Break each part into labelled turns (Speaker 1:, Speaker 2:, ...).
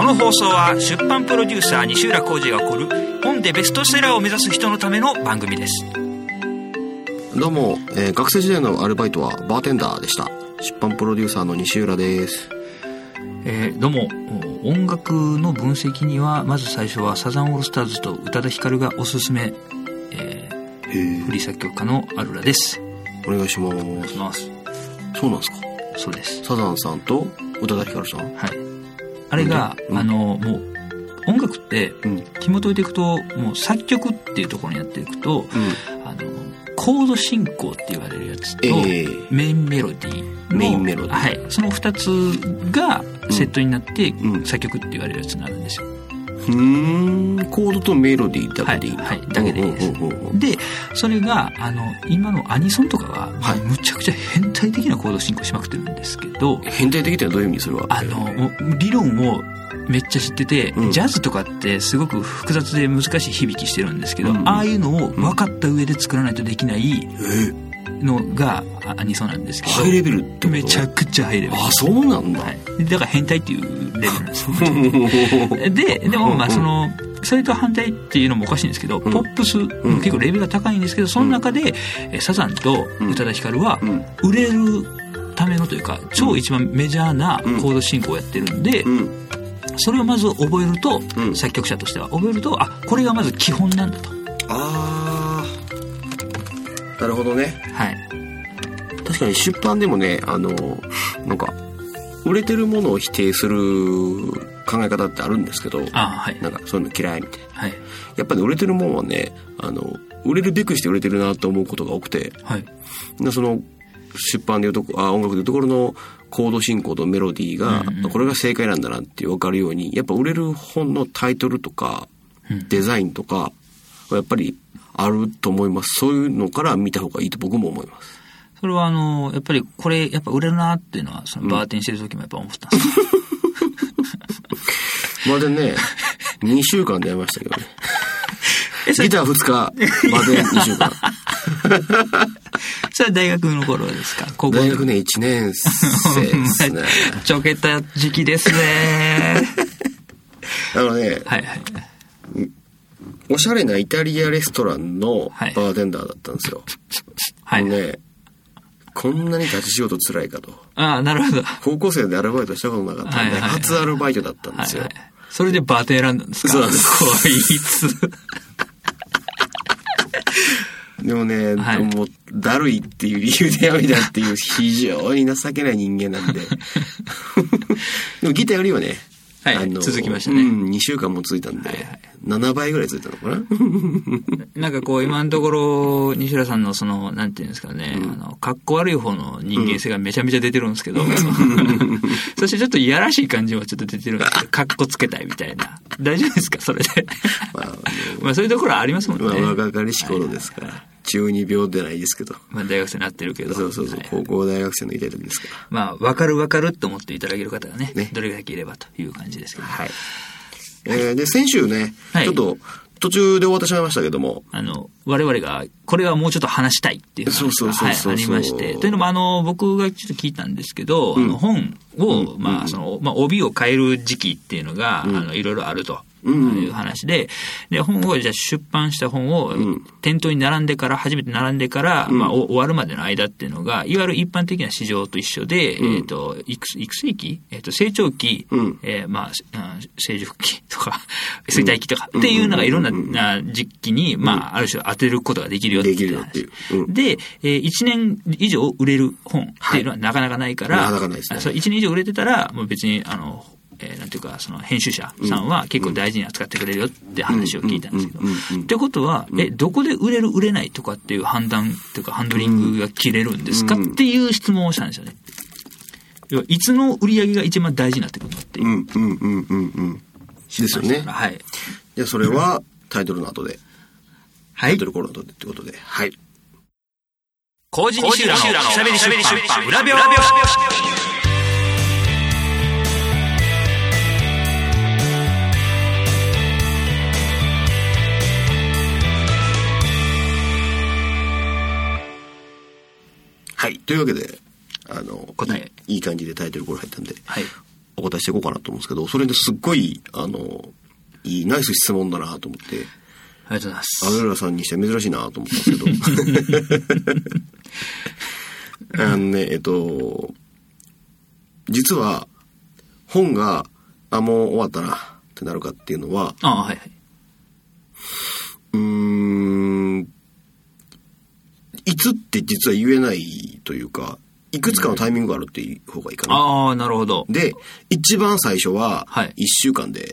Speaker 1: の放送は出版プロデューサー西浦浩司が送る本でベストセラーを目指す人のための番組です。
Speaker 2: どうも、学生時代のアルバイトはバーテンダーでした。出版プロデューサーの西浦です。
Speaker 1: どうも、音楽の分析にはまず最初はサザンオールスターズと宇多田ヒカルがおすすめ、フリー作曲家のアルラです。
Speaker 2: お願いします。
Speaker 1: お願いします。
Speaker 2: そうなんですか。
Speaker 1: そうです。
Speaker 2: サザンさんと宇多田ヒカルさん。
Speaker 1: はい。あれが、もう音楽って、紐解いていくともう作曲っていうところにやっていくと、コード進行って言われるやつと、メインメロディー、はい、その2つがセットになって、作曲って言われるやつになるんですよ。
Speaker 2: コードとメロディーだけでいい、
Speaker 1: はい、だけでいいです。でそれが今のアニソンとかが、むちゃくちゃ変態的なコード進行しまくってるんですけど、
Speaker 2: 変態的ってのはどういう意味それは？
Speaker 1: 理論をめっちゃ知ってて、ジャズとかってすごく複雑で難しい響きしてるんですけど、ああいうのを分かった上で作らないとできないのがアニソンなんですけど、
Speaker 2: ハイレベルってこと？
Speaker 1: めちゃくちゃハイレベル。
Speaker 2: あ、そうなんだ。
Speaker 1: はい、だから変態っていうレベルなんですよ。でもそれと反対っていうのもおかしいんですけど、ポップス、結構レベルが高いんですけど、その中で、サザンと宇多田ヒカルは売れるためのというか、超一番メジャーなコード進行をやってるんで、それをまず覚えると、作曲者としては覚えると、これがまず基本なんだと。
Speaker 2: あー、なるほどね。
Speaker 1: はい。
Speaker 2: 確かに出版でもね、なんか売れてるものを否定する考え方ってあるんですけど、
Speaker 1: はい、
Speaker 2: なんかそういうの嫌いみたいな、
Speaker 1: はい、
Speaker 2: やっぱり売れてるものはね、売れるべくして売れてるなと思うことが多くて、
Speaker 1: はい、
Speaker 2: でその出版でいうと音楽でいうところのコード進行とメロディーが、これが正解なんだなって分かるように、やっぱ売れる本のタイトルとか、デザインとかやっぱりあると思います。そういうのから見た方がいいと僕も思います。
Speaker 1: それはやっぱりこれやっぱ売れるなっていうのはそのバーテンしてる時もやっぱ思ったんですよ。
Speaker 2: まだね2週間でやりましたけどね。ギター2日バーテン2週間。
Speaker 1: それは大学の頃ですか？高校
Speaker 2: 大学ね1年生ですね。
Speaker 1: ちょけた時期ですね。
Speaker 2: ね、
Speaker 1: はいはい、
Speaker 2: おしゃれなイタリアレストランのバーテンダーだったんですよ。はい。ね、こんなに立ち仕事辛いかと。な
Speaker 1: るほど。
Speaker 2: 高校生でアルバイトしたことなかったんで、初アルバイトだったんですよ。はいはい、
Speaker 1: それでバーテン選んだんですか？
Speaker 2: そうなんです。
Speaker 1: こいつ。
Speaker 2: でもね、もうだるいっていう理由でやめたっていう非常に情けない人間なんで。でもギターよりはね、
Speaker 1: 続きましたね。
Speaker 2: 2週間も続いたんで、7倍ぐらい続いたのかな。
Speaker 1: なんかこう今のところ西浦さんのそのなんていうんですかね、かっこ悪い方の人間性がめちゃめちゃ出てるんですけど、そしてちょっといやらしい感じもちょっと出てるんですけど、かっこつけたいみたいな。大丈夫ですかそれで？そういうところはありますもんね。
Speaker 2: 若かりし頃ですから。中二病でないですけど。
Speaker 1: 大学生になってるけど。
Speaker 2: そう、高校大学生のいたい時ですから。
Speaker 1: わかると思っていただける方がね、どれだけいればという感じですけど。
Speaker 2: はい。で、先週ね、ちょっと途中で終わってしまいましたけども。
Speaker 1: 我々が、これはもうちょっと話したいっていう話がありまして。というのも、僕がちょっと聞いたんですけど、本を、帯を変える時期っていうのが、いろいろあると。いう話で、本をじゃあ出版した本を店頭に初めて並んでから、終わるまでの間っていうのが、いわゆる一般的な市場と一緒で、育成期、成長期、成熟期とか、衰退期とかっていうのがいろんな時期に、ある種当てることができるよっていう話。で、1年以上売れる本っていうのはなかなかないから、1年以上売れてたら、もう別に、なんていうか、その編集者さんは結構大事に扱ってくれるよって話を聞いたんですけど。ってことは、どこで売れる売れないとかっていう判断というかハンドリングが切れるんですかっていう質問をしたんですよね。要はいつの売り上げが一番大事になってくるのっていう。
Speaker 2: ですよね。
Speaker 1: はい。
Speaker 2: じゃあそれはタイトルの後で。
Speaker 1: はい。
Speaker 2: タイトルコールの後でってことで。はい。
Speaker 1: コージ西浦のしゃべり出版裏表。
Speaker 2: はい。というわけで、
Speaker 1: 答え
Speaker 2: いい感じでタイトルコール入ったんで、
Speaker 1: はい。
Speaker 2: お答えしていこうかなと思うんですけど、それですっごい、いい、ナイス質問だなと思って。
Speaker 1: ありがとうございます。
Speaker 2: アベラさんにして珍しいなと思ったんですけど。実は、本が、もう終わったなってなるかっていうのは、
Speaker 1: はいはい。
Speaker 2: いつって実は言えないというか、いくつかのタイミングがあるっていう方がいいかな。
Speaker 1: なるほど。
Speaker 2: で、一番最初は、1週間です。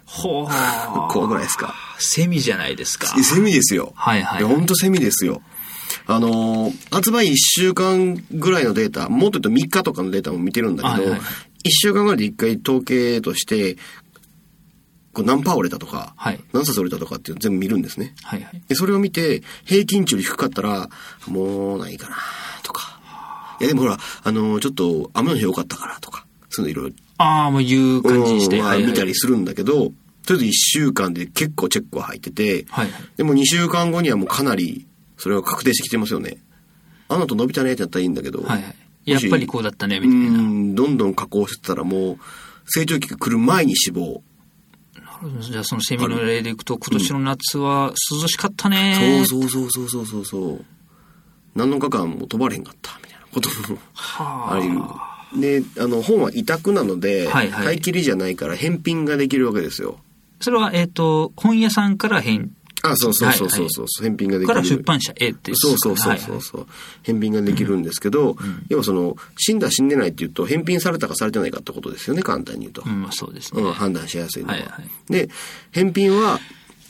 Speaker 1: ほー。
Speaker 2: 怖くないですか？
Speaker 1: セミじゃないですか。
Speaker 2: セミですよ。
Speaker 1: はいはい。
Speaker 2: ほんとセミですよ。発売1週間ぐらいのデータ、もっと言うと3日とかのデータも見てるんだけど、1週間ぐらいで1回統計として、何パー売れたとか、何冊売れたとかっていうの全部見るんですね。
Speaker 1: はいはい。
Speaker 2: で、それを見て、平均値より低かったら、もうないかなとか。いやでもほら、ちょっと雨の日良かったからとか、そういうのいろいろ。
Speaker 1: もういう感じにして。
Speaker 2: 見たりするんだけど、とりあえず1週間で結構チェックは入ってて、でも2週間後にはもうかなり、それが確定してきてますよね。あの後伸びたねってやったらいいんだけど。
Speaker 1: やっぱりこうだったね、みたいな。
Speaker 2: どんどん加工してたらもう、成長期が来る前に死亡。
Speaker 1: じゃあそのセミの例でいくと、今年の夏は涼しかったね。
Speaker 2: そう。何のか間も飛ばれへんかった、みたいなこともある。で、本は委託なので、買い切りじゃないから返品ができるわけですよ。
Speaker 1: それは、本屋さんから
Speaker 2: そう。返品ができる。
Speaker 1: から出版社へっていう。
Speaker 2: そう。返品ができるんですけど、要は死んだ死んでないっていうと、返品されたかされてないかってことですよね、簡単に言うと。
Speaker 1: そうですね。
Speaker 2: 判断しやすいのは。で、返品は、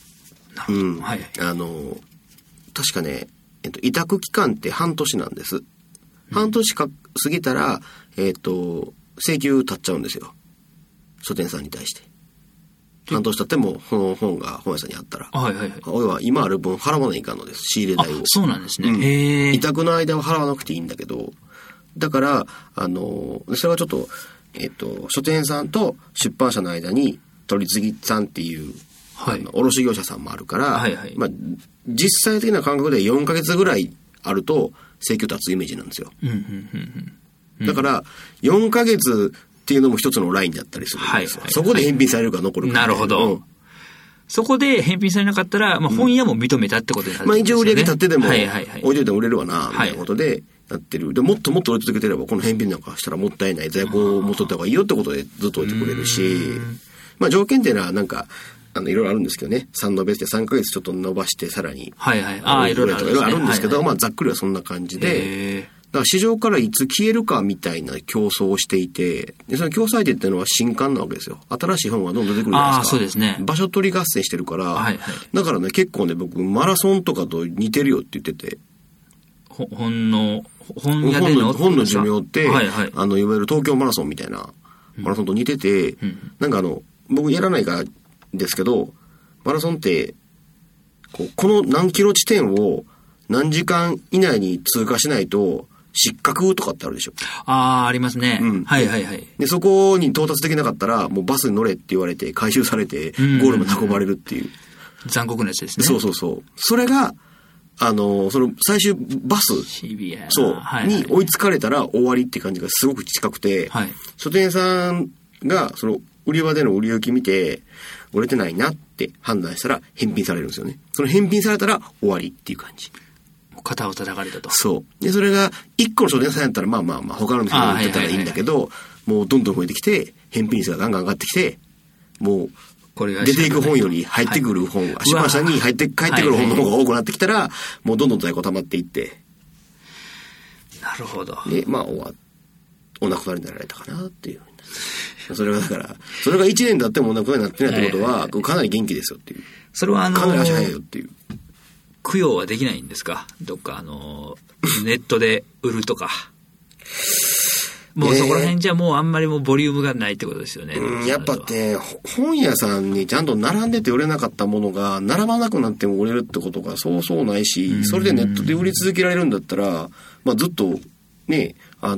Speaker 2: 確かね、委託期間って半年なんです。半年過ぎたら、請求立っちゃうんですよ。書店さんに対して。半年経っても本が本屋さんにあったら、おいは今ある分払わないかんのです、仕入れ代を。
Speaker 1: そうなんですね。
Speaker 2: 委託の間は払わなくていいんだけど、だからそれはちょっと書店さんと出版社の間に取り次ぎさんっていう、卸業者さんもあるから、実際的な感覚で4ヶ月ぐらいあると請求立つイメージなんですよ。だから4ヶ月っていうのも一つのラインだったりするんですよ。そこで返品されるか残るか。
Speaker 1: なるほど。そこで返品されなかったら、本屋も認めたってことになるんですね。
Speaker 2: 一応売り上げ立ってでも、置いといても売れるわな、みたいなことでやってる。で、もっともっと売り続けてれば、この返品なんかしたらもったいない。在庫を持っとった方がいいよってことでずっと置いてくれるし、条件っていうのはなんか、いろいろあるんですけどね。3のベースで3ヶ月ちょっと伸ばしてさらに。
Speaker 1: いろいろ
Speaker 2: あるんですけど、ざっくりはそんな感じで、だから市場からいつ消えるかみたいな競争をしていて、でその競争相手っていうのは新刊なわけですよ。新しい本がどんどん出てくるじゃないですか。
Speaker 1: そうですね。
Speaker 2: 場所取り合戦してるから、だからね、結構ね、僕、マラソンとかと似てるよって言ってて。
Speaker 1: 本屋での
Speaker 2: 本の寿命って、いわゆる東京マラソンみたいなマラソンと似てて、なんか僕やらないからですけど、マラソンって、この何キロ地点を何時間以内に通過しないと、失格とかってあるでしょ。
Speaker 1: ありますね。
Speaker 2: で、そこに到達できなかったら、もうバスに乗れって言われて、回収されて、ゴールまで運ばれるっていう。
Speaker 1: 残酷なやつですね。
Speaker 2: そう。それが、その最終バス、に追いつかれたら終わりって感じがすごく近くて、書店さんが、その売り場での売り行き見て、売れてないなって判断したら返品されるんですよね。その返品されたら終わりっていう感じ。
Speaker 1: 肩を叩かれたと。
Speaker 2: そう。で、それが、一個の書店さんやったら、他の店が売ってたらいいんだけど、もうどんどん増えてきて、返品率がガンガン上がってきて、もう、出ていく本より入ってくる本が、出版社に帰ってくる本の方が多くなってきたら、もうどんどん在庫溜まっていって。
Speaker 1: なるほど。
Speaker 2: で、お亡くなりになられたかなっていう。それがだから、それが1年経ってもお亡くなりになってないってことは、かなり元気ですよっていう。
Speaker 1: それは
Speaker 2: かなり足早いよっていう。
Speaker 1: 供養はできないんですか？どっかネットで売るとか。もうそこら辺じゃもうあんまりもうボリュームがないってことですよね。
Speaker 2: やっぱね、本屋さんにちゃんと並んでて売れなかったものが並ばなくなっても売れるってことがそうそうないし、それでネットで売り続けられるんだったら、ずっとね、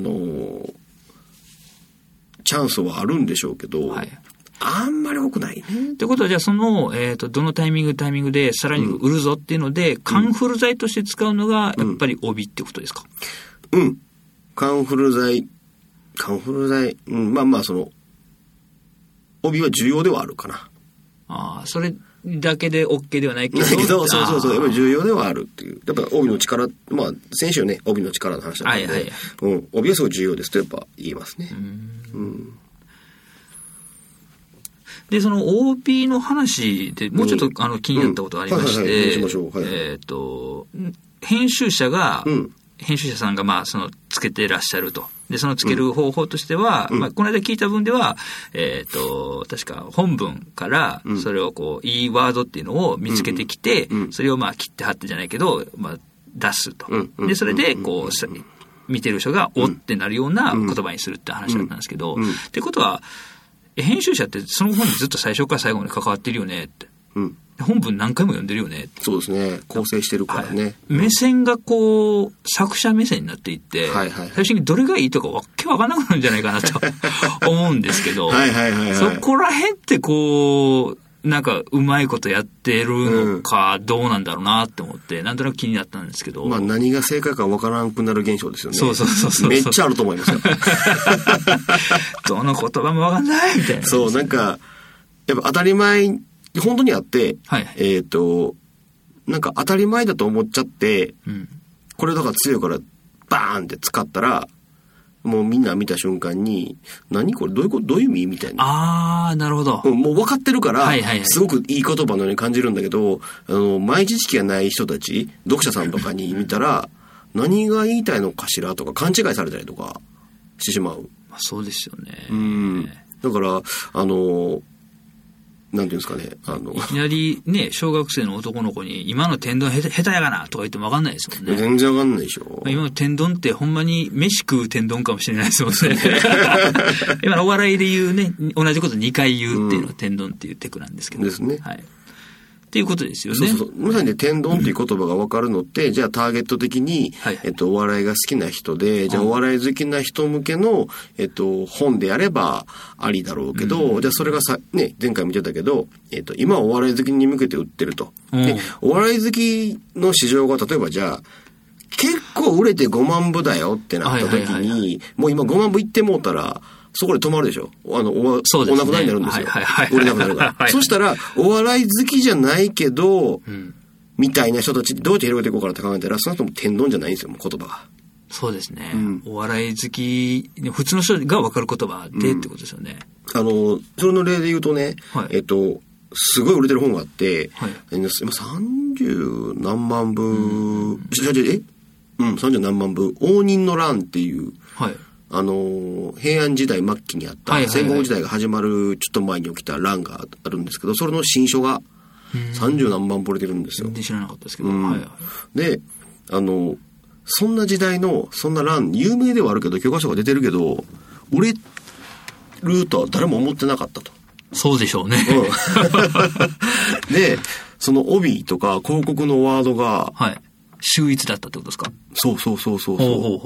Speaker 2: チャンスはあるんでしょうけど、あんまり多くないね。
Speaker 1: ということは、じゃあその、どのタイミングでさらに売るぞっていうので、カンフル剤として使うのが、やっぱり帯ってことですか？
Speaker 2: カンフル剤、 帯は重要ではあるかな。
Speaker 1: ああ、それだけで OK ではないけど。
Speaker 2: そうやっぱり重要ではあるっていう。やっぱ帯の力、まあ、先週ね、帯の力の話だったので、はいはい、帯はすごい重要ですとやっぱ言いますね。
Speaker 1: で、その OP の話でもうちょっと気になったことがありまして、編集者さんがまあそのつけてらっしゃると。で、そのつける方法としては、まあこの間聞いた分では、確か本文からそれをこう、いいワードっていうのを見つけてきて、それをまあ切って貼ってじゃないけど、まあ出すと。で、それでこう、見てる人がおってなるような言葉にするって話だったんですけど、ってことは、編集者ってその本にずっと最初から最後まで関わってるよねって。本文何回も読んでるよねって。
Speaker 2: そうですね。構成してるからね。はい、
Speaker 1: 目線がこう、作者目線になっていって、最初にどれがいいとかわけわかんなくなるんじゃないかなと思うんですけど、そこら辺ってこう、なんかうまいことやってるのかどうなんだろうなって思って、なんとなく気になったんですけど。
Speaker 2: まあ何が正解かわからなくなる現象ですよね。
Speaker 1: そう。
Speaker 2: めっちゃあると思いますよ。
Speaker 1: どの言葉もわかんないみたいな。
Speaker 2: そう、なんか、やっぱ当たり前、本当にあって、なんか当たり前だと思っちゃって、これだから強いからバーンって使ったら、もうみんな見た瞬間に、何これどういう意味みたいな。
Speaker 1: ああ、なるほど。
Speaker 2: もう分かってるから、すごくいい言葉のように感じるんだけど、前知識がない人たち、読者さんとかに見たら、何が言いたいのかしらとか勘違いされたりとかしてしまう。
Speaker 1: まあ、そうですよね。
Speaker 2: だから、なんていうんですかね。
Speaker 1: いきなりね、小学生の男の子に、今の天丼下手やがなとか言っても分かんないですもんね。
Speaker 2: 全然分かんないでしょ。
Speaker 1: 今の天丼ってほんまに飯食う天丼かもしれないですもんね。今のお笑いで言うね、同じこと2回言うっていうのは天丼っていうテクなんですけど。
Speaker 2: ですね。
Speaker 1: はい。っていうことですよね。
Speaker 2: そう。まさにね、天丼っていう言葉が分かるのって、じゃあターゲット的に、お笑いが好きな人で、じゃあお笑い好きな人向けの、本であればありだろうけど、じゃあそれがね、前回見てたけど、今お笑い好きに向けて売ってると。で、お笑い好きの市場が例えばじゃあ、結構売れて5万部だよってなった時に、もう今5万部いってもうたら、そこで止まるでしょ。お亡くなりになるんですよ。売れなくなるから。そしたら、お笑い好きじゃないけど、みたいな人たちどうやって広げていこうかなって考えたら、その人も天丼じゃないんですよ、言葉が。
Speaker 1: そうですね。お笑い好き、普通の人が分かる言葉でってことですよね。そ
Speaker 2: れの例で言うとね、すごい売れてる本があって、今30何万部、30何万部、応仁の乱っていう、平安時代末期にあった戦国時代が始まるちょっと前に起きた乱があるんですけど、それの新書が30何万部売れてるんですよ。
Speaker 1: 全然知らなかったですけど。
Speaker 2: で、そんな時代のそんな乱、有名ではあるけど教科書が出てるけど売れるとは誰も思ってなかったと。
Speaker 1: そうでしょうね。
Speaker 2: で、その帯とか広告のワードが、
Speaker 1: 秀逸だったってことですか？
Speaker 2: そう。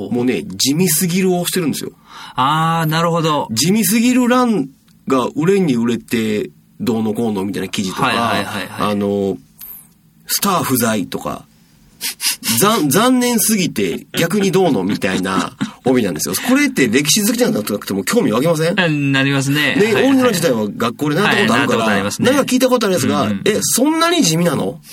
Speaker 2: もうね、地味すぎるをしてるんですよ。
Speaker 1: ああ、なるほど。
Speaker 2: 地味すぎる欄が売れに売れて、どうのこうのみたいな記事とか、スター不在とか、残念すぎて逆にどうのみたいな帯なんですよ。これって歴史好きじゃなくても興味湧きません？
Speaker 1: なりますね。
Speaker 2: で、応仁の乱自体は学校で習ったことあるから、なんか聞いたことあるやつが、そんなに地味なの？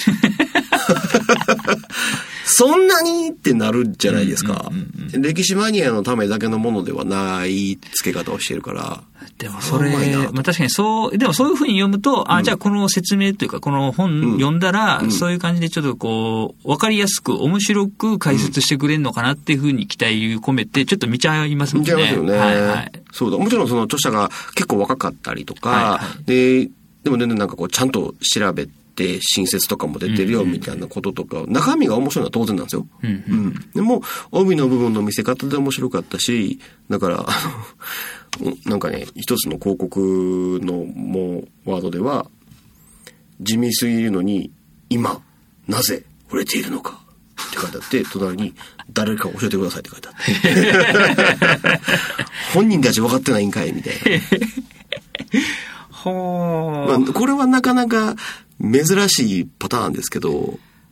Speaker 2: そんなにってなるじゃないですか。歴史マニアのためだけのものではない付け方をしてるから。
Speaker 1: でもそれ、確かにでもそういうふうに読むと、じゃあこの説明というか、この本読んだら、そういう感じでちょっとこう、わかりやすく、面白く解説してくれるのかなっていうふうに期待込めて、ちょっと見ちゃいますもんね。
Speaker 2: 見ちゃいますよね。そうだ。もちろんその著者が結構若かったりとか、でもね、なんかこう、ちゃんと調べて、新説とかも出てるよみたいなこととか、中身が面白いのは当然なんですよ。でも、帯の部分の見せ方で面白かったし、だから、なんかね、一つの広告のもうワードでは、地味すぎるのに、今、なぜ売れているのかって書いてあって、隣に、誰か教えてくださいって書いてあって。本人たち分かってないんかいみたいな。これはなかなか珍しいパターンですけど、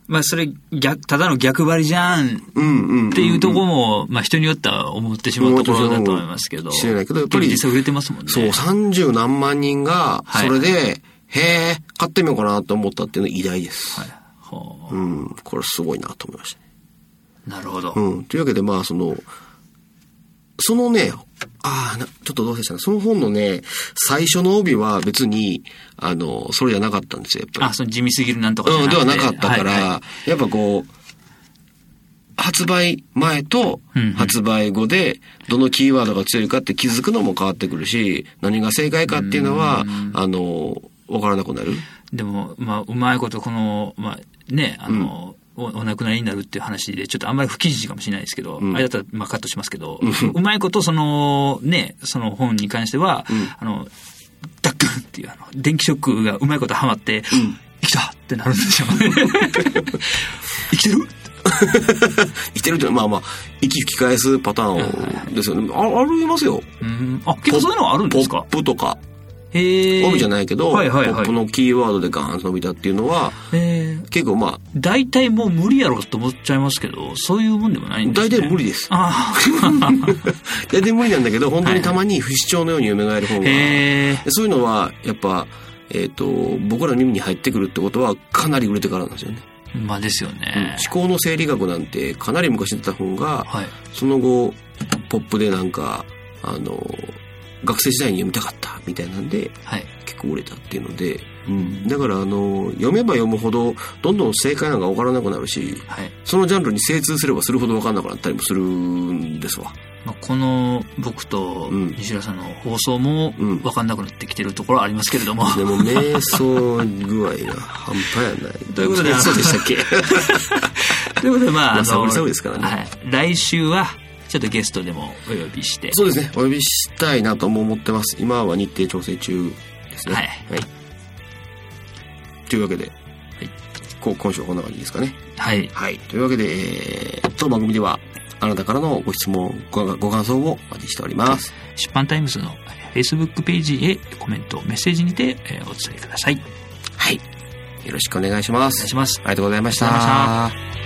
Speaker 1: まあそれただの逆張りじゃんっていうところも、まあ人によっては思ってしまうところだと思いますけど。
Speaker 2: 知らないけど、やっぱり。
Speaker 1: 実際売れてますもんね。
Speaker 2: そう、30何万人が、それで、はい、へえ、買ってみようかなと思ったっていうのは偉大です。はい。これすごいなと思いましたね。
Speaker 1: なるほど。
Speaker 2: というわけで、まあそのね、ちょっとどうせしたのその本のね、最初の帯は別に、それじゃなかったんですよ、やっぱり。
Speaker 1: その地味すぎるなんとかじゃなくて。
Speaker 2: ではなかったから、はいはい、やっぱこう、発売前と発売後で、どのキーワードが強いかって気づくのも変わってくるし、何が正解かっていうのは、わからなくなる。
Speaker 1: でも、まあ、うまいこと、まあ、ね、お亡くなりになるっていう話で、ちょっとあんまり不記事かもしれないですけど、あれだったら、まあ、カットしますけど、うまいこと、その本に関しては、ダックンっていう、電気ショックがうまいことハマって、生きたってなるんですよ。生きてる
Speaker 2: 生きてるってまあまあ、息吹き返すパターンですよね。ありますよ。
Speaker 1: 結構そういうのはあるんですか？
Speaker 2: ポップとか。帯じゃないけど、ポップのキーワードでガーンと伸びたっていうのは、結構まあ。
Speaker 1: 大体もう無理やろと思っちゃいますけど、そういうもんでもないんですね。
Speaker 2: 大体無理です。大体無理なんだけど、本当にたまに不死鳥のように蘇る本が。そういうのは、やっぱ、僕らの耳に入ってくるってことは、かなり売れてからなんですよね。
Speaker 1: まあですよね。
Speaker 2: 思考の生理学なんて、かなり昔出た本が、その後、ポップでなんか、学生時代に読みたかったみたいなんで、結構売れたっていうので、だから読めば読むほどどんどん正解なんか分からなくなるし、そのジャンルに精通すればするほど分からなくなったりもするんですわ。
Speaker 1: まあ、この僕と西浦さんの放送も分かんなくなってきてるところはありますけれども、
Speaker 2: でも瞑想具合が半端やない
Speaker 1: ということで
Speaker 2: そうでしたっけ
Speaker 1: ということでまあ
Speaker 2: サボりサボりですからね、
Speaker 1: 来週はちょっとゲストでもお呼びして。
Speaker 2: そうですね。お呼びしたいなとも思ってます。今は日程調整中ですね。はい。というわけで、今週はこんな感じですかね。はい。はい。というわけで、当番組では、あなたからのご質問、ご感想をお待ちしております。
Speaker 1: 出版タイムズの Facebook ページへコメント、メッセージにてお伝えください。
Speaker 2: はい。よろしくお願いします。
Speaker 1: お願いします。
Speaker 2: ありがとうございました。